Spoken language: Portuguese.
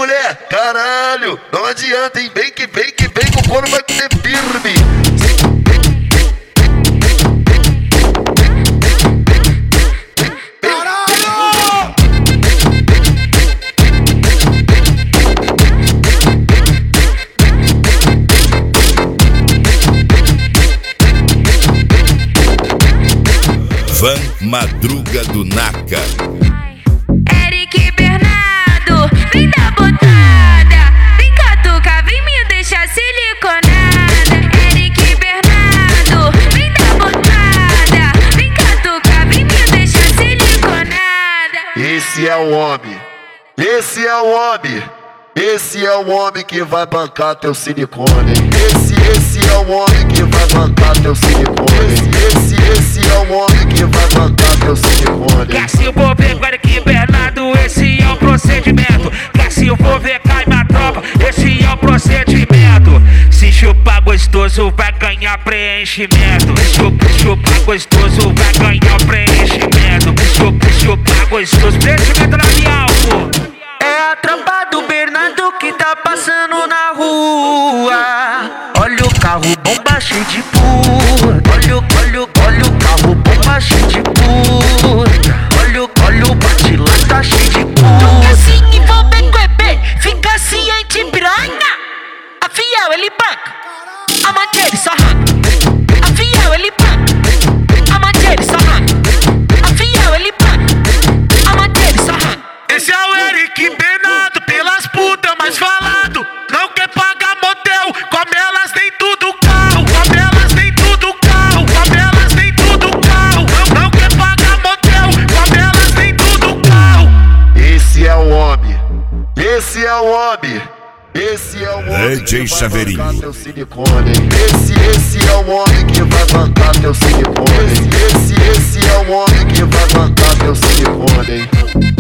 mulher, caralho, não adianta, hein? Vem que o couro vai ser firme. Van Madruga do Naka. Eric Bernardo, vem dar botada. Vem catuca, vem me deixar siliconada. Eric Bernardo, vem dar botada. Vem catuca, vem me deixar siliconada. Esse é o homem, esse é o homem. Esse é o homem que vai bancar teu silicone. Esse é o homem que vai bancar teu silicone. Esse é o homem que vai bancar teu silicone. Quer se eu vou ver com Eric Bernardo, esse é o procedimento. Quer se eu vou ver cai na tropa, esse é o procedimento. Se chupar gostoso vai ganhar preenchimento. Chupar gostoso vai ganhar preenchimento. Chupar gostoso, preenchimento labial, pô. É a tropa do Bernardo que tá passando na rua. Olha o carro bomba cheio de puta. Olha o carro bomba cheio de puta. Olha o bate-lá tá cheio de puta. Nunca se envolve com bebê, fica ciente piranha. A fiel ele banca, a mãe dele só arranca. A fiel ele banca, a mãe dele só arranca. A fiel ele banca, a mãe dele só arranca. Esse é o Eric Bernardo, pelas putas mais falado. Não quer pagar motel, come elas dentro do carro. Come elas dentro do carro, come elas dentro do carro. Não quer pagar motel, come elas dentro do carro. Esse é o homem, esse é o homem. Esse é o homem DJ que vai Chaveirinho. bancar teu silicone. Esse é o homem que vai bancar teu silicone. Esse é o homem que vai bancar teu silicone.